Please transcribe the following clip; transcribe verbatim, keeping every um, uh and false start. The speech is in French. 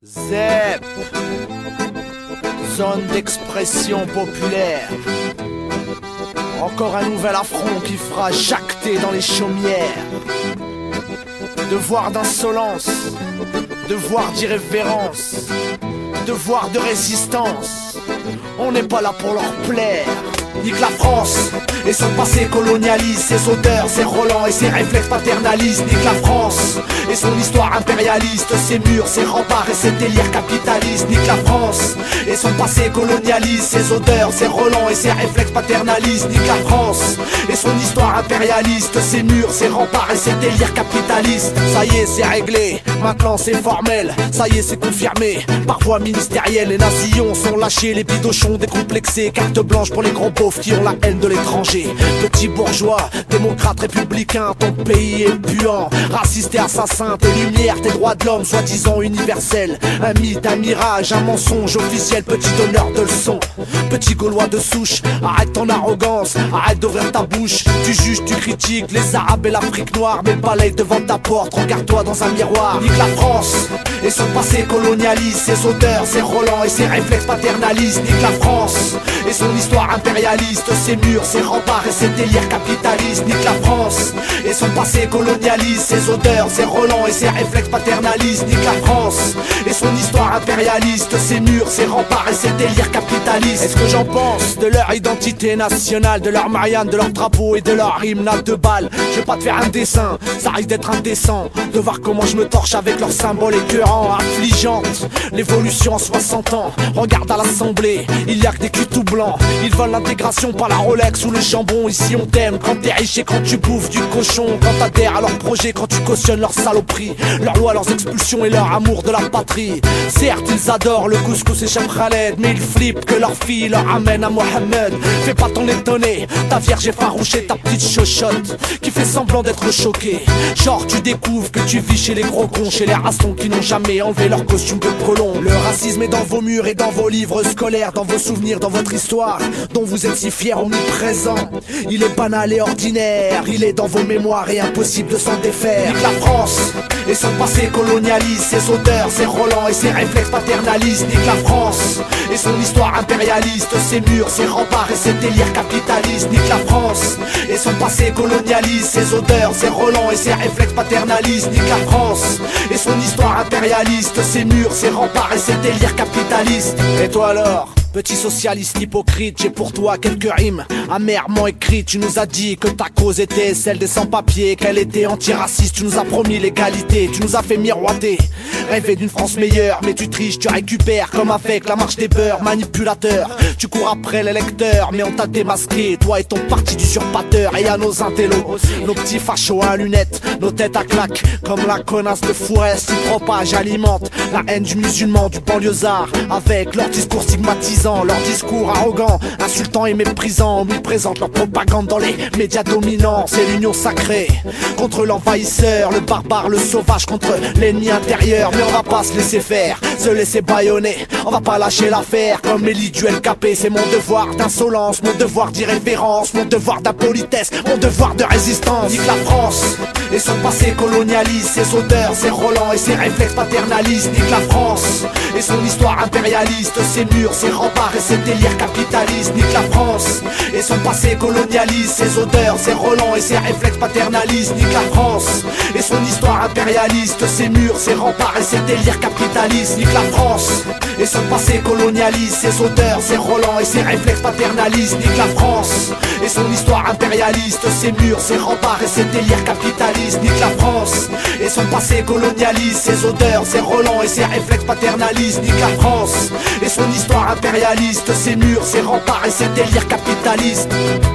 ZEP, zone d'expression populaire. Encore un nouvel affront qui fera jacter dans les chaumières. Devoir d'insolence, devoir d'irrévérence, devoir de résistance. On n'est pas là pour leur plaire. Nique la France et son passé colonialiste, ses odeurs, ses relents et ses réflexes paternalistes. Nique la France et son histoire impérialiste, ses murs, ses remparts et ses délires capitalistes. Nique la France et son passé colonialiste, ses odeurs, ses relents et ses réflexes paternalistes. Nique la France et son histoire impérialiste, ses murs, ses remparts et ses délires capitalistes. Ça y est, c'est réglé, maintenant c'est formel. Ça y est, c'est confirmé, par voie ministérielle. Les nazillons sont lâchés, les bidochons décomplexés. Carte blanche pour les gros beaufs qui ont la haine de l'étranger. Petits bourgeois, démocrates républicains, ton pays est puant. Raciste et assassin, tes lumières, tes droits de l'homme, soi-disant universels. Un mythe, un mirage, un mensonge officiel. Petit donneur de leçons, petit gaulois de souche. Arrête ton arrogance, arrête d'ouvrir ta bouche. Tu juges, tu critiques les arabes et l'Afrique noire, mais balaye devant ta porte, regarde-toi dans un miroir. Nique la France et son passé colonialiste, ses odeurs, ses relents et ses réflexes paternalistes. Nique la France et son histoire impérialiste, ses murs, ses remparts et ses délires capitalistes. Nique la France et son passé colonialiste, ses odeurs, ses relents et ses réflexes paternalistes. Nique la France et son histoire impérialiste, ses murs, ses remparts et ses délires capitalistes. Est-ce que j'en pense de leur identité nationale, de leur Marianne, de leur drapeau et de leur hymne à deux balles? Je vais pas te faire un dessin, ça risque d'être indécent de voir comment je me torche avec leurs symboles écœurants, affligeantes. L'évolution en soixante ans, regarde à l'Assemblée, il y a que des culs tout blancs. Ils veulent l'intégration par la Rolex ou le jambon. Ici on t'aime quand t'es riche et quand tu bouffes du cochon, quand t'adhères à leurs projets, quand tu cautionnes leurs saloperies, leurs lois, leurs expulsions et leur amour de la patrie. Certes ils adorent le couscous et Chef Khaled, mais ils flippent que leur fille leur amène à Mohamed. Fais pas ton étonné, ta vierge effarouchée, ta petite chochotte qui fait semblant d'être choquée. Genre tu découvres que tu vis chez les gros cons, chez les rastons qui n'ont jamais enlevé leur costume de colon. Le racisme est dans vos murs et dans vos livres scolaires, dans vos souvenirs, dans votre histoire dont vous êtes si fiers omniprésents. Il est banal et ordinaire, il est dans vos mémoires et impossible de s'en défaire. Nique la France et son passé colonialiste, ses odeurs, ses relents et ses réflexes paternalistes. Nique la France et son histoire impérialiste, ses murs, ses remparts et ses délires capitalistes. Nique la France et son passé colonialiste, ses odeurs, ses relents et ses réflexes paternalistes. Nique la France et son histoire impérialiste, ses murs, ses remparts et ses délires capitalistes. Et toi alors, petit socialiste hypocrite, j'ai pour toi quelques rimes amèrement écrites. Tu nous as dit que ta cause était celle des sans-papiers, qu'elle était antiraciste, tu nous as promis l'égalité, tu nous as fait miroiter, rêver d'une France meilleure. Mais tu triches, tu récupères comme avec la marche des beurs. Manipulateur, tu cours après les lecteurs, mais on t'a démasqué, toi et ton parti d'usurpateur. Et à nos intellos, nos petits fachos à lunettes, nos têtes à claques, comme la connasse de Fourès qui propage, alimente la haine du musulman, du banlieusard, avec leur discours stigmatisant, leur discours arrogant, insultant et méprisant. Ils présentent leur propagande dans les médias dominants. C'est l'union sacrée contre l'envahisseur, le barbare, le sauvage contre l'ennemi intérieur. Mais on va pas se laisser faire, se laisser bâillonner, on va pas lâcher l'affaire comme Mélie du L K P. C'est mon devoir d'insolence, mon devoir d'irrévérence, mon devoir d'impolitesse, mon devoir de résistance. Nique la France et son passé colonialiste, ses odeurs, ses relents et ses réflexes paternalistes. Nique la France et son histoire impérialiste, ses murs, ses remparts et ses délires capitalistes. Nique la France et son passé colonialiste, ses odeurs, ses relents et ses réflexes paternalistes. Nique la France et son histoire impérialiste, ses murs, ses remparts et ses délires capitalistes. Nique la France et son passé colonialiste, ses odeurs, ses relents et ses réflexes paternalistes. Nique la France et son histoire impérialiste, ses murs, ses remparts et ses délires capitalistes. Nique la France et son passé colonialiste, ses odeurs, ses relents et ses réflexes paternalistes. Nique la France et son histoire impérialiste, ses murs, ses remparts et ses délires capitalistes.